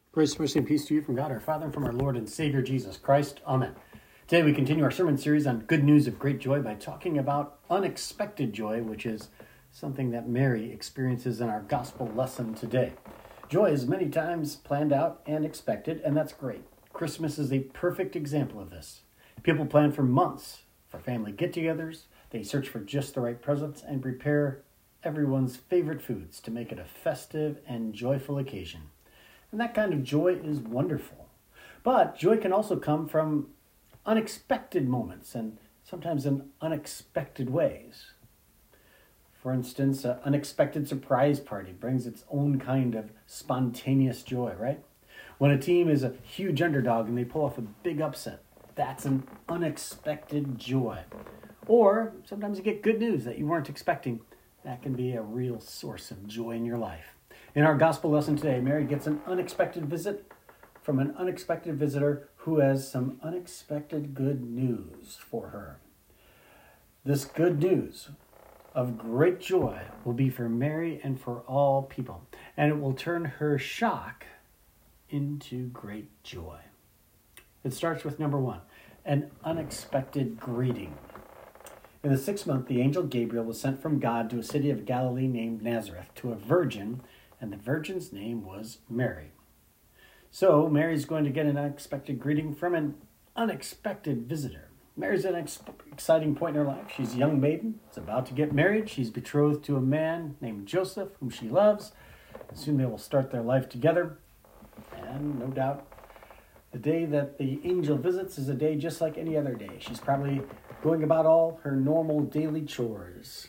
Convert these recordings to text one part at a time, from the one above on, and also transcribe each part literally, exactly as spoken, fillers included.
Grace, mercy, and peace to you from God our Father and from our Lord and Savior Jesus Christ. Amen. Today we continue our sermon series on good news of great joy by talking about unexpected joy, which is something that Mary experiences in our gospel lesson today. Joy is many times planned out and expected, and that's great. Christmas is a perfect example of this. People plan for months for family get-togethers. They search for just the right presents and prepare everyone's favorite foods to make it a festive and joyful occasion. And that kind of joy is wonderful. But joy can also come from unexpected moments and sometimes in unexpected ways. For instance, an unexpected surprise party brings its own kind of spontaneous joy, right? When a team is a huge underdog and they pull off a big upset, that's an unexpected joy. Or sometimes you get good news that you weren't expecting. That can be a real source of joy in your life. In our gospel lesson today, Mary gets an unexpected visit from an unexpected visitor who has some unexpected good news for her. This good news of great joy will be for Mary and for all people, and it will turn her shock into great joy. It starts with number one, an unexpected greeting. In the sixth month, the angel Gabriel was sent from God to a city of Galilee named Nazareth to a virgin, and the virgin's name was Mary. So Mary's going to get an unexpected greeting from an unexpected visitor. Mary's at an ex- exciting point in her life. She's a young maiden. It's about to get married. She's betrothed to a man named Joseph, whom she loves. And soon they will start their life together. And no doubt, the day that the angel visits is a day just like any other day. She's probably going about all her normal daily chores.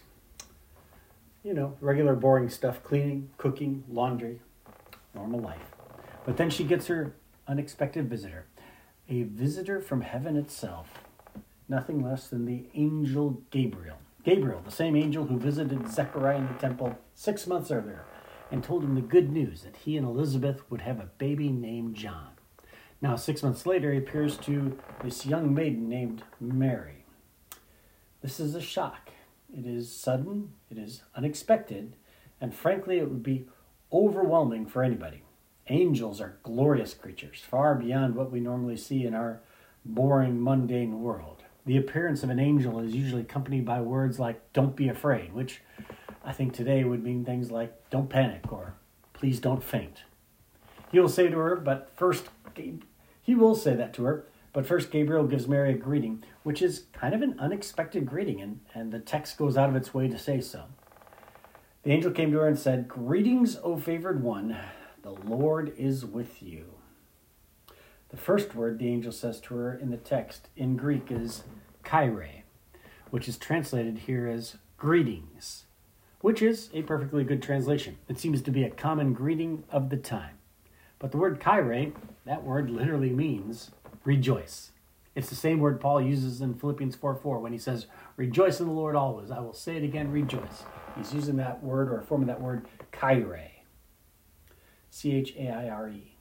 You know, regular boring stuff, cleaning, cooking, laundry, normal life. But then she gets her unexpected visitor, a visitor from heaven itself, nothing less than the angel Gabriel. Gabriel, the same angel who visited Zechariah in the temple six months earlier and told him the good news that he and Elizabeth would have a baby named John. Now, six months later, he appears to this young maiden named Mary. This is a shock. It is sudden, it is unexpected, and frankly, it would be overwhelming for anybody. Angels are glorious creatures, far beyond what we normally see in our boring, mundane world. The appearance of an angel is usually accompanied by words like, don't be afraid, which I think today would mean things like, don't panic, or please don't faint. He will say to her, but first, he will say that to her, But first, Gabriel gives Mary a greeting, which is kind of an unexpected greeting, and, and the text goes out of its way to say so. The angel came to her and said, "Greetings, O favored one, the Lord is with you." The first word the angel says to her in the text in Greek is chaire, which is translated here as greetings, which is a perfectly good translation. It seems to be a common greeting of the time. But the word chaire, that word literally means rejoice. It's the same word Paul uses in Philippians four four when he says, "Rejoice in the Lord always." I will say it again, rejoice. He's using that word or a form of that word, chaire. C H A I R E.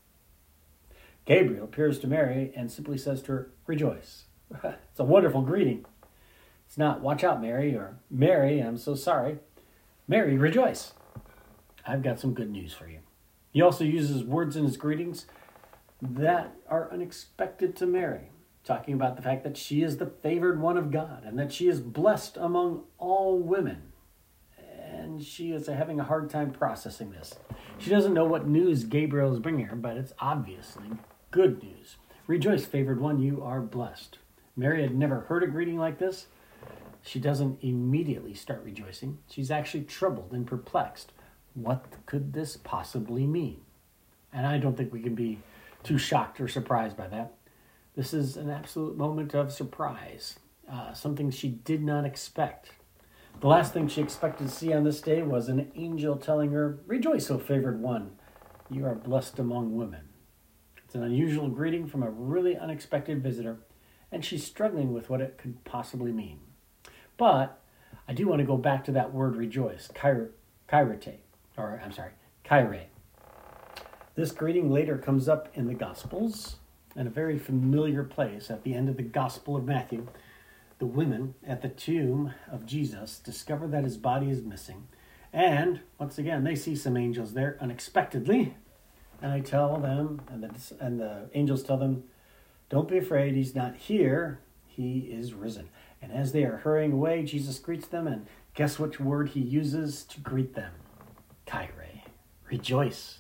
Gabriel appears to Mary and simply says to her, "Rejoice." It's a wonderful greeting. It's not, "Watch out, Mary," or "Mary, I'm so sorry." Mary, rejoice. I've got some good news for you. He also uses words in his greetings that are unexpected to Mary, talking about the fact that she is the favored one of God and that she is blessed among all women. And she is having a hard time processing this. She doesn't know what news Gabriel is bringing her, but it's obviously good news. "Rejoice, favored one, you are blessed." Mary had never heard a greeting like this. She doesn't immediately start rejoicing. She's actually troubled and perplexed. What could this possibly mean? And I don't think we can be too shocked or surprised by that. This is an absolute moment of surprise, uh, something she did not expect. The last thing she expected to see on this day was an angel telling her, "Rejoice, O favored one, you are blessed among women." It's an unusual greeting from a really unexpected visitor, and she's struggling with what it could possibly mean. But I do want to go back to that word rejoice, chairete, or I'm sorry, chaire. This greeting later comes up in the Gospels in a very familiar place at the end of the Gospel of Matthew. The women at the tomb of Jesus discover that his body is missing. And once again, they see some angels there unexpectedly. And I tell them, and the, and the angels tell them, don't be afraid, he's not here, he is risen. And as they are hurrying away, Jesus greets them, and guess which word he uses to greet them? Kyrie, rejoice.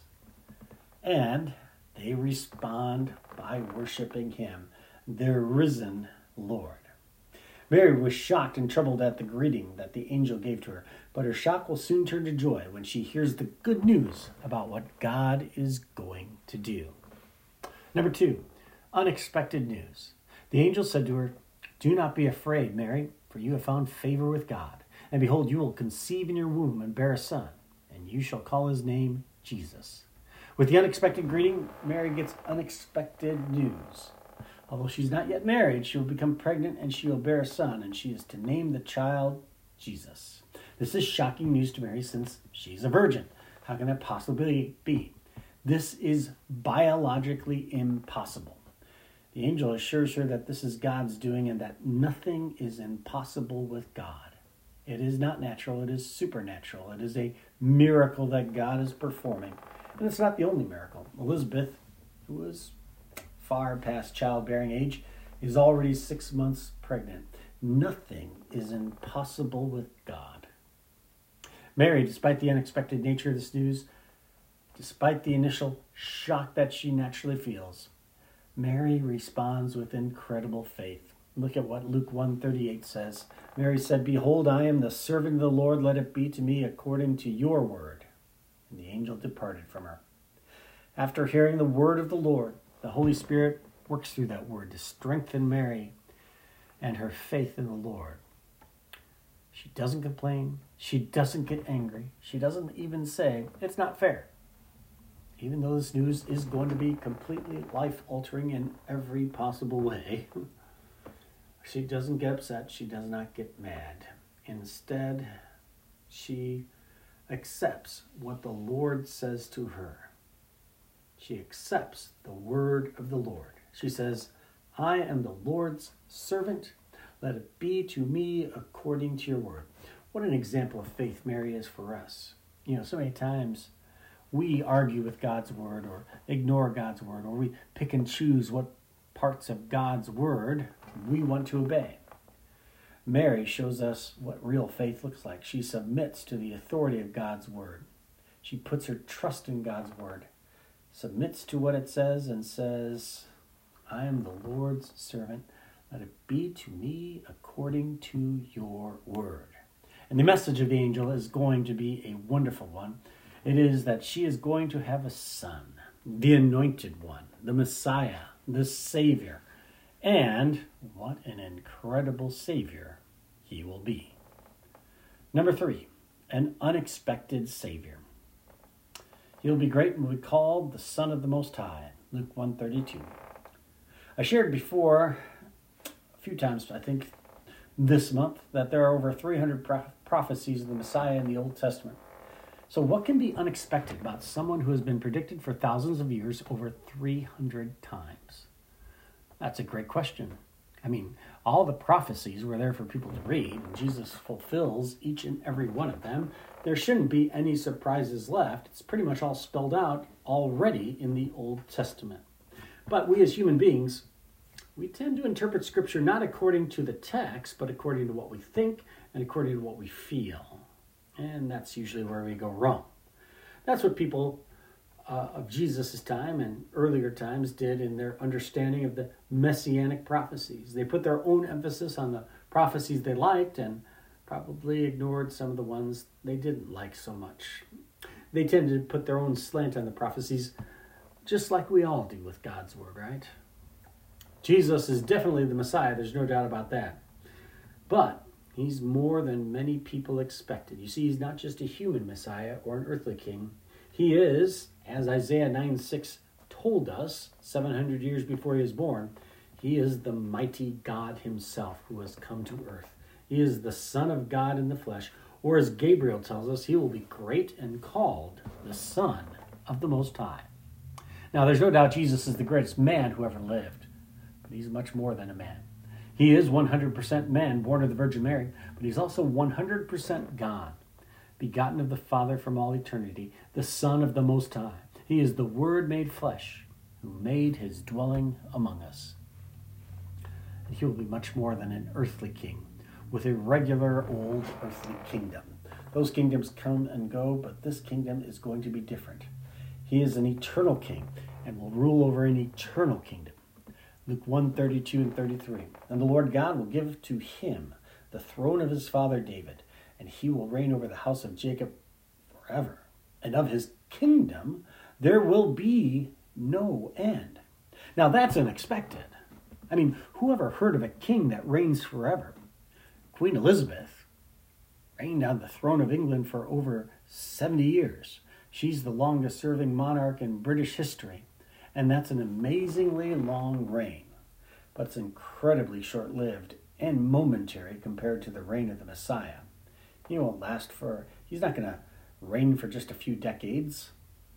And they respond by worshiping him, their risen Lord. Mary was shocked and troubled at the greeting that the angel gave to her, but her shock will soon turn to joy when she hears the good news about what God is going to do. Number two, unexpected news. The angel said to her, do not be afraid, Mary, for you have found favor with God. And behold, you will conceive in your womb and bear a son, and you shall call his name Jesus. With the unexpected greeting, Mary gets unexpected news. Although she's not yet married, she will become pregnant and she will bear a son, and she is to name the child Jesus. This is shocking news to Mary since she's a virgin. How can that possibly be? This is biologically impossible. The angel assures her that this is God's doing and that nothing is impossible with God. It is not natural, it is supernatural. It is a miracle that God is performing. And it's not the only miracle. Elizabeth, who was far past childbearing age, is already six months pregnant. Nothing is impossible with God. Mary, despite the unexpected nature of this news, despite the initial shock that she naturally feels, Mary responds with incredible faith. Look at what Luke one thirty-eight says. Mary said, behold, I am the servant of the Lord. Let it be to me according to your word. And the angel departed from her. After hearing the word of the Lord, the Holy Spirit works through that word to strengthen Mary and her faith in the Lord. She doesn't complain. She doesn't get angry. She doesn't even say, it's not fair. Even though this news is going to be completely life-altering in every possible way, she doesn't get upset. She does not get mad. Instead, she accepts what the Lord says to her. She accepts the word of the Lord. She says, I am the Lord's servant. Let it be to me according to your word. What an example of faith Mary is for us. You know, so many times we argue with God's word or ignore God's word, or we pick and choose what parts of God's word we want to obey. Mary shows us what real faith looks like. She submits to the authority of God's word. She puts her trust in God's word, submits to what it says, and says, I am the Lord's servant. Let it be to me according to your word. And the message of the angel is going to be a wonderful one. It is that she is going to have a son, the anointed one, the Messiah, the Savior. And what an incredible Savior he will be. Number three, an unexpected Savior. He'll be great and will be called the Son of the Most High, Luke one thirty-two. I shared before, a few times I think this month, that there are over three hundred pro- prophecies of the Messiah in the Old Testament. So what can be unexpected about someone who has been predicted for thousands of years over three hundred times? That's a great question. I mean, all the prophecies were there for people to read, and Jesus fulfills each and every one of them. There shouldn't be any surprises left. It's pretty much all spelled out already in the Old Testament. But we as human beings, we tend to interpret Scripture not according to the text, but according to what we think and according to what we feel. And that's usually where we go wrong. That's what people uh, of Jesus' time and earlier times did in their understanding of the messianic prophecies. They put their own emphasis on the prophecies they liked and probably ignored some of the ones they didn't like so much. They tended to put their own slant on the prophecies, just like we all do with God's word, right? Jesus is definitely the Messiah, there's no doubt about that. But he's more than many people expected. You see, he's not just a human Messiah or an earthly king. He is, as Isaiah nine six told us seven hundred years before he was born, he is the mighty God himself who has come to earth. He is the Son of God in the flesh, or as Gabriel tells us, he will be great and called the Son of the Most High. Now, there's no doubt Jesus is the greatest man who ever lived, but he's much more than a man. He is one hundred percent man, born of the Virgin Mary, but he's also one hundred percent God, begotten of the Father from all eternity, the Son of the Most High. He is the Word made flesh, who made his dwelling among us. And he will be much more than an earthly king, with a regular old earthly kingdom. Those kingdoms come and go, but this kingdom is going to be different. He is an eternal king and will rule over an eternal kingdom. Luke one, thirty-two and thirty-three. And the Lord God will give to him the throne of his father David, and he will reign over the house of Jacob forever. And of his kingdom there will be no end. Now that's unexpected. I mean, who ever heard of a king that reigns forever? Queen Elizabeth reigned on the throne of England for over seventy years. She's the longest serving monarch in British history, and that's an amazingly long reign. But it's incredibly short-lived and momentary compared to the reign of the Messiah. He won't last for, he's not going to reign for just a few decades.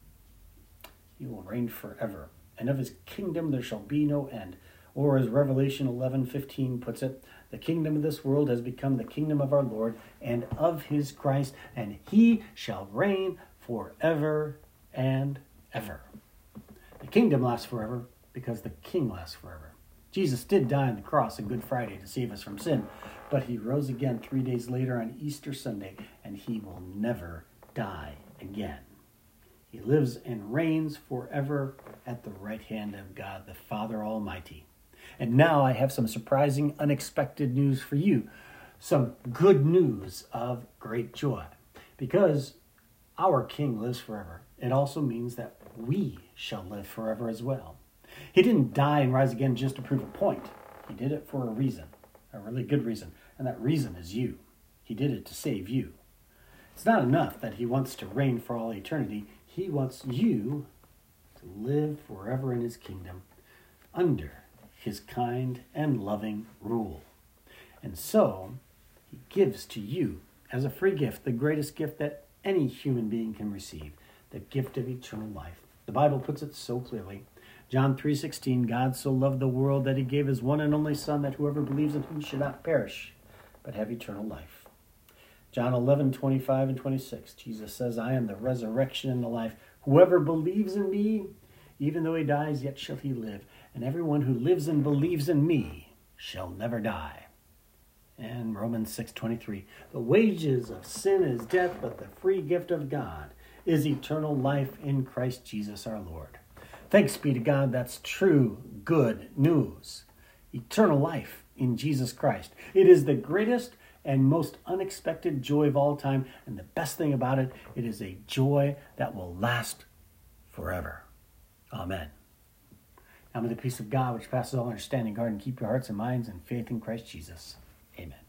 He will reign forever. And of his kingdom there shall be no end. Or as Revelation eleven fifteen puts it, the kingdom of this world has become the kingdom of our Lord and of his Christ, and he shall reign forever and ever. The kingdom lasts forever because the king lasts forever. Jesus did die on the cross on Good Friday to save us from sin, but he rose again three days later on Easter Sunday, and he will never die again. He lives and reigns forever at the right hand of God, the Father Almighty. And now I have some surprising, unexpected news for you. Some good news of great joy. Because our King lives forever, it also means that we shall live forever as well. He didn't die and rise again just to prove a point. He did it for a reason, a really good reason. And that reason is you. He did it to save you. It's not enough that he wants to reign for all eternity. He wants you to live forever in his kingdom under his kind and loving rule. And so, he gives to you, as a free gift, the greatest gift that any human being can receive, the gift of eternal life. The Bible puts it so clearly. John three sixteen, God so loved the world that he gave his one and only Son, that whoever believes in him should not perish, but have eternal life. John eleven twenty-five and twenty-six, Jesus says, I am the resurrection and the life. Whoever believes in me, even though he dies, yet shall he live. And everyone who lives and believes in me shall never die. And Romans six twenty-three, the wages of sin is death, but the free gift of God is eternal life in Christ Jesus our Lord. Thanks be to God, that's true, good news. Eternal life in Jesus Christ. It is the greatest and most unexpected joy of all time. And the best thing about it, it is a joy that will last forever. Amen. Now may the peace of God, which passes all understanding, guard and keep your hearts and minds in faith in Christ Jesus. Amen.